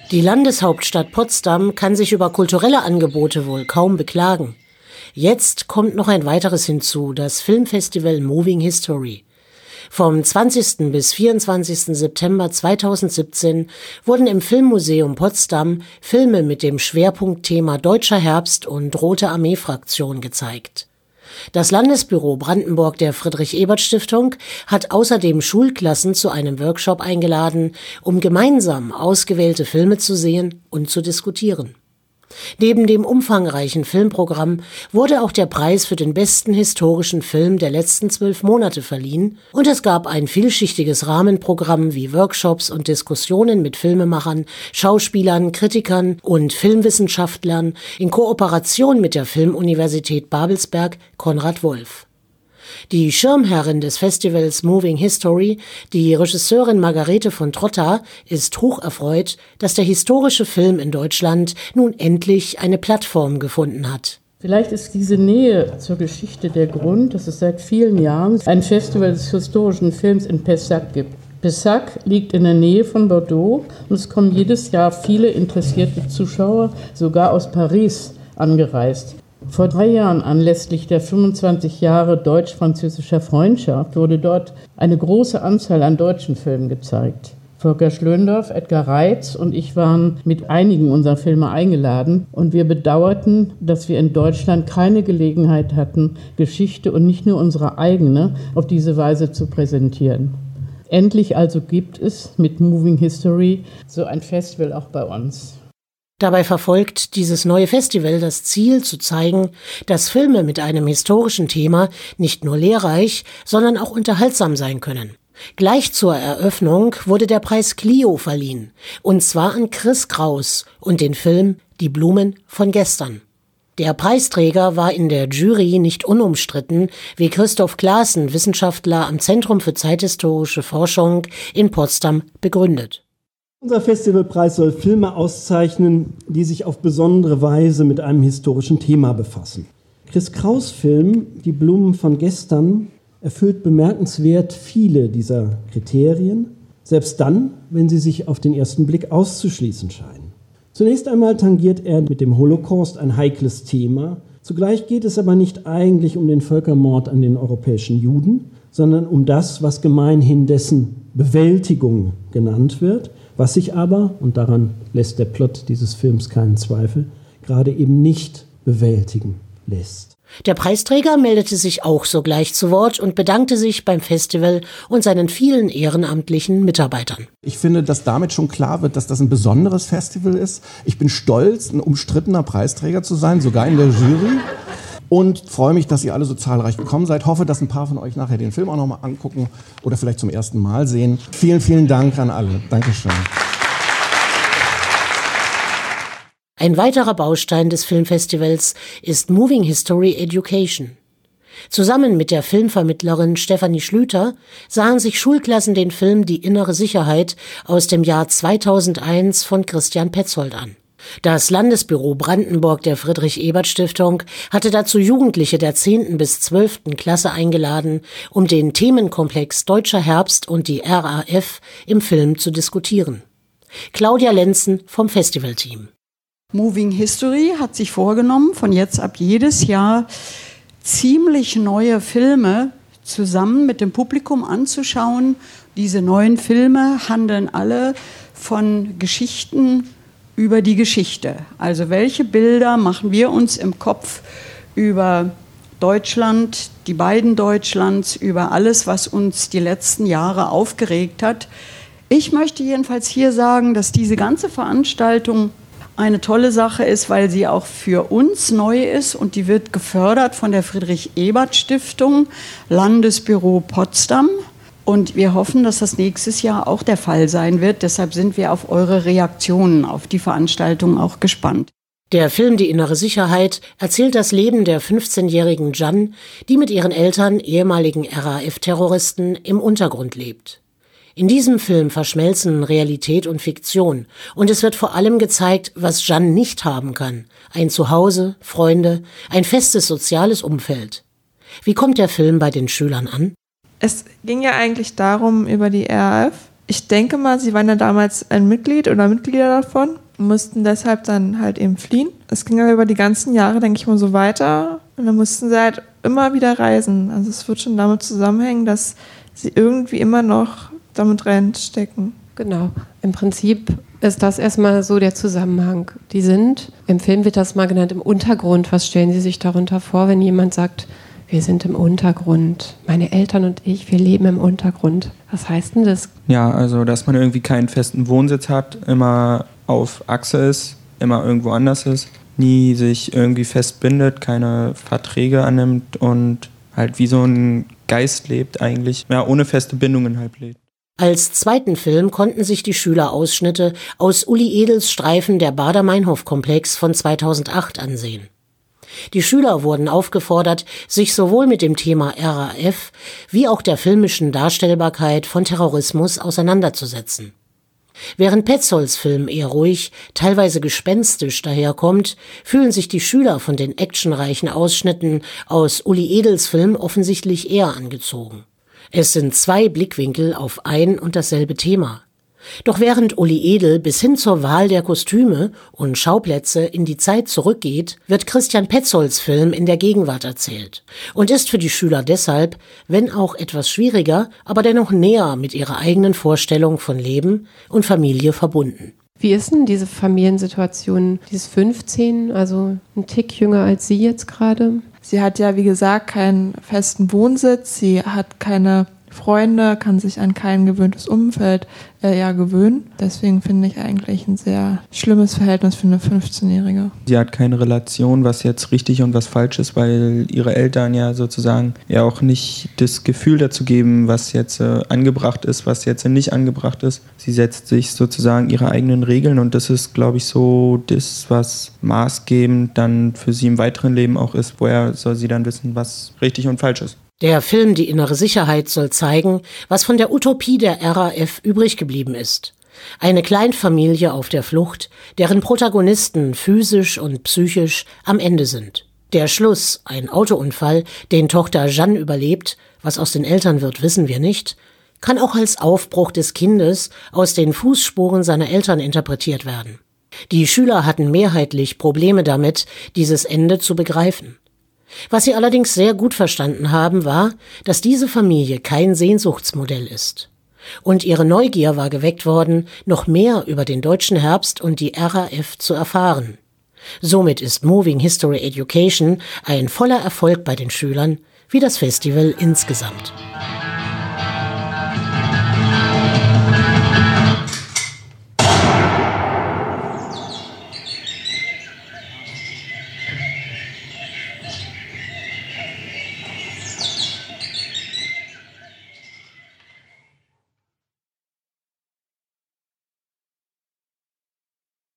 Die Landeshauptstadt Potsdam kann sich über kulturelle Angebote wohl kaum beklagen. Jetzt kommt noch ein weiteres hinzu, das Filmfestival Moving History. Vom 20. bis 24. September 2017 wurden im Filmmuseum Potsdam Filme mit dem Schwerpunktthema Deutscher Herbst und Rote Armee-Fraktion gezeigt. Das Landesbüro Brandenburg der Friedrich-Ebert-Stiftung hat außerdem Schulklassen zu einem Workshop eingeladen, um gemeinsam ausgewählte Filme zu sehen und zu diskutieren. Neben dem umfangreichen Filmprogramm wurde auch der Preis für den besten historischen Film der letzten 12 Monate verliehen und es gab ein vielschichtiges Rahmenprogramm wie Workshops und Diskussionen mit Filmemachern, Schauspielern, Kritikern und Filmwissenschaftlern in Kooperation mit der Filmuniversität Babelsberg Konrad Wolf. Die Schirmherrin des Festivals Moving History, die Regisseurin Margarete von Trotta, ist hocherfreut, dass der historische Film in Deutschland nun endlich eine Plattform gefunden hat. Vielleicht ist diese Nähe zur Geschichte der Grund, dass es seit vielen Jahren ein Festival des historischen Films in Pessac gibt. Pessac liegt in der Nähe von Bordeaux und es kommen jedes Jahr viele interessierte Zuschauer, sogar aus Paris, angereist. Vor 3 Jahren, anlässlich der 25 Jahre deutsch-französischer Freundschaft, wurde dort eine große Anzahl an deutschen Filmen gezeigt. Volker Schlöndorff, Edgar Reitz und ich waren mit einigen unserer Filme eingeladen und wir bedauerten, dass wir in Deutschland keine Gelegenheit hatten, Geschichte und nicht nur unsere eigene auf diese Weise zu präsentieren. Endlich also gibt es mit Moving History so ein Festival auch bei uns. Dabei verfolgt dieses neue Festival das Ziel, zu zeigen, dass Filme mit einem historischen Thema nicht nur lehrreich, sondern auch unterhaltsam sein können. Gleich zur Eröffnung wurde der Preis Clio verliehen, und zwar an Chris Kraus und den Film Die Blumen von gestern. Der Preisträger war in der Jury nicht unumstritten, wie Christoph Claassen, Wissenschaftler am Zentrum für zeithistorische Forschung in Potsdam, begründet. Unser Festivalpreis soll Filme auszeichnen, die sich auf besondere Weise mit einem historischen Thema befassen. Chris Kraus' Film Die Blumen von gestern erfüllt bemerkenswert viele dieser Kriterien, selbst dann, wenn sie sich auf den ersten Blick auszuschließen scheinen. Zunächst einmal tangiert er mit dem Holocaust ein heikles Thema. Zugleich geht es aber nicht eigentlich um den Völkermord an den europäischen Juden, sondern um das, was gemeinhin dessen Bewältigung genannt wird, was sich aber, und daran lässt der Plot dieses Films keinen Zweifel, gerade eben nicht bewältigen lässt. Der Preisträger meldete sich auch sogleich zu Wort und bedankte sich beim Festival und seinen vielen ehrenamtlichen Mitarbeitern. Ich finde, dass damit schon klar wird, dass das ein besonderes Festival ist. Ich bin stolz, ein umstrittener Preisträger zu sein, sogar in der Jury. Und freue mich, dass ihr alle so zahlreich gekommen seid. Hoffe, dass ein paar von euch nachher den Film auch nochmal angucken oder vielleicht zum ersten Mal sehen. Vielen, vielen Dank an alle. Dankeschön. Ein weiterer Baustein des Filmfestivals ist Moving History Education. Zusammen mit der Filmvermittlerin Stefanie Schlüter sahen sich Schulklassen den Film Die innere Sicherheit aus dem Jahr 2001 von Christian Petzold an. Das Landesbüro Brandenburg der Friedrich-Ebert-Stiftung hatte dazu Jugendliche der 10. bis 12. Klasse eingeladen, um den Themenkomplex Deutscher Herbst und die RAF im Film zu diskutieren. Claudia Lenzen vom Festivalteam. Moving History hat sich vorgenommen, von jetzt ab jedes Jahr ziemlich neue Filme zusammen mit dem Publikum anzuschauen. Diese neuen Filme handeln alle von Geschichten über die Geschichte. Also welche Bilder machen wir uns im Kopf über Deutschland, die beiden Deutschlands, über alles, was uns die letzten Jahre aufgeregt hat. Ich möchte jedenfalls hier sagen, dass diese ganze Veranstaltung eine tolle Sache ist, weil sie auch für uns neu ist und die wird gefördert von der Friedrich-Ebert-Stiftung, Landesbüro Potsdam. Und wir hoffen, dass das nächstes Jahr auch der Fall sein wird. Deshalb sind wir auf eure Reaktionen auf die Veranstaltung auch gespannt. Der Film Die innere Sicherheit erzählt das Leben der 15-jährigen Jeanne, die mit ihren Eltern, ehemaligen RAF-Terroristen, im Untergrund lebt. In diesem Film verschmelzen Realität und Fiktion und es wird vor allem gezeigt, was Jeanne nicht haben kann. Ein Zuhause, Freunde, ein festes soziales Umfeld. Wie kommt der Film bei den Schülern an? Es ging ja eigentlich darum, über die RAF Ich denke mal, sie waren ja damals ein Mitglied oder Mitglieder davon und mussten deshalb dann halt eben fliehen. Es ging aber über die ganzen Jahre, denke ich mal, so weiter. Und dann mussten sie halt immer wieder reisen. Also es wird schon damit zusammenhängen, dass sie irgendwie immer noch damit reinstecken. Genau. Im Prinzip ist das erstmal so der Zusammenhang. Die sind, im Film wird das mal genannt, im Untergrund. Was stellen Sie sich darunter vor, wenn jemand sagt, wir sind im Untergrund. Meine Eltern und ich, wir leben im Untergrund. Was heißt denn das? Ja, also dass man irgendwie keinen festen Wohnsitz hat, immer auf Achse ist, immer irgendwo anders ist, nie sich irgendwie festbindet, keine Verträge annimmt und halt wie so ein Geist lebt eigentlich, ja, ohne feste Bindungen halt lebt. Als zweiten Film konnten sich die Schüler Ausschnitte aus Uli Edels Streifen Der Baader-Meinhof-Komplex von 2008 ansehen. Die Schüler wurden aufgefordert, sich sowohl mit dem Thema RAF wie auch der filmischen Darstellbarkeit von Terrorismus auseinanderzusetzen. Während Petzolds Film eher ruhig, teilweise gespenstisch daherkommt, fühlen sich die Schüler von den actionreichen Ausschnitten aus Uli Edels Film offensichtlich eher angezogen. Es sind zwei Blickwinkel auf ein und dasselbe Thema. Doch während Uli Edel bis hin zur Wahl der Kostüme und Schauplätze in die Zeit zurückgeht, wird Christian Petzolds Film in der Gegenwart erzählt und ist für die Schüler deshalb, wenn auch etwas schwieriger, aber dennoch näher mit ihrer eigenen Vorstellung von Leben und Familie verbunden. Wie ist denn diese Familiensituation? Die ist 15, also ein Tick jünger als Sie jetzt gerade. Sie hat ja, wie gesagt, keinen festen Wohnsitz, sie hat keine Freunde, kann sich an kein gewöhntes Umfeld gewöhnen. Deswegen finde ich eigentlich ein sehr schlimmes Verhältnis für eine 15-Jährige. Sie hat keine Relation, was jetzt richtig und was falsch ist, weil ihre Eltern ja sozusagen ja auch nicht das Gefühl dazu geben, was jetzt angebracht ist, was jetzt nicht angebracht ist. Sie setzt sich sozusagen ihre eigenen Regeln und das ist, glaube ich, so das, was maßgebend dann für sie im weiteren Leben auch ist. Woher soll sie dann wissen, was richtig und falsch ist? Der Film Die innere Sicherheit soll zeigen, was von der Utopie der RAF übrig geblieben ist. Eine Kleinfamilie auf der Flucht, deren Protagonisten physisch und psychisch am Ende sind. Der Schluss, ein Autounfall, den Tochter Jeanne überlebt, was aus den Eltern wird, wissen wir nicht, kann auch als Aufbruch des Kindes aus den Fußspuren seiner Eltern interpretiert werden. Die Schüler hatten mehrheitlich Probleme damit, dieses Ende zu begreifen. Was sie allerdings sehr gut verstanden haben, war, dass diese Familie kein Sehnsuchtsmodell ist. Und ihre Neugier war geweckt worden, noch mehr über den deutschen Herbst und die RAF zu erfahren. Somit ist Moving History Education ein voller Erfolg bei den Schülern, wie das Festival insgesamt.